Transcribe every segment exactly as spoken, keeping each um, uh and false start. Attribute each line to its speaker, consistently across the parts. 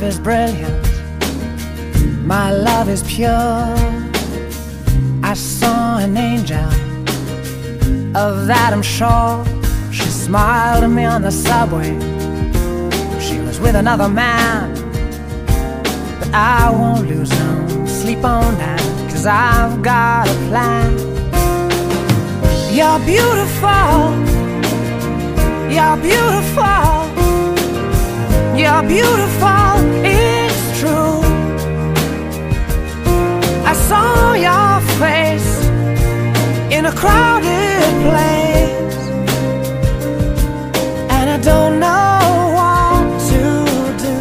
Speaker 1: is brilliant, my love is pure. I saw an angel, of that I'm sure. She smiled at me on the subway. She was with another man, but I won't lose no sleep on that, 'cause I've got a plan. You're beautiful, you're beautiful, you're beautiful, it's true. I saw your face in a crowded place, and I don't know what to do,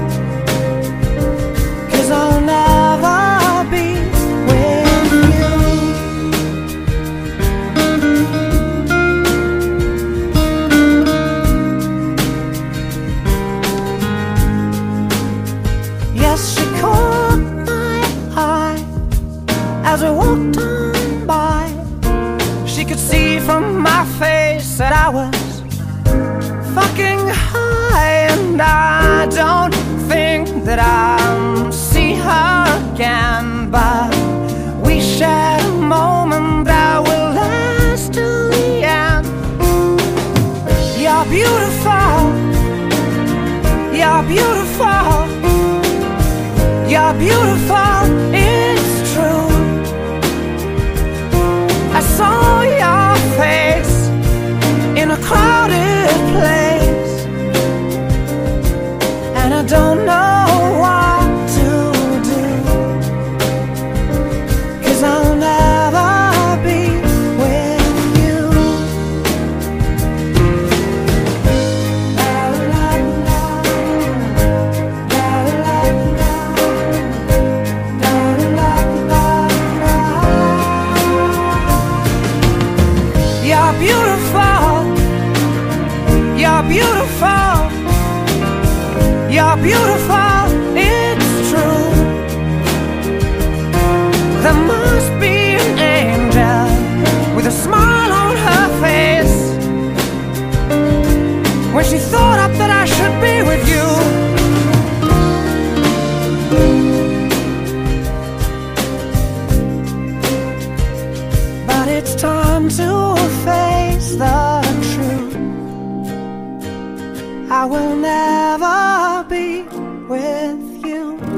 Speaker 1: 'cause I'll never be with you. Yes, she caught my eye as we walked on by. She could see from my face that I was fucking high, and I don't think that I'll see her again, but we shared a moment that will last till the end. You're beautiful, you're beautiful, you're beautiful, it's true. I saw your face in a crowded place, and I don't know what to do, 'cause I'll never be with you. You're beautiful, you're beautiful, you're beautiful, it's true. There must be an angel with a smile on her face when she thought up that I should be with you. But it's time to face the truth. I will never be with you.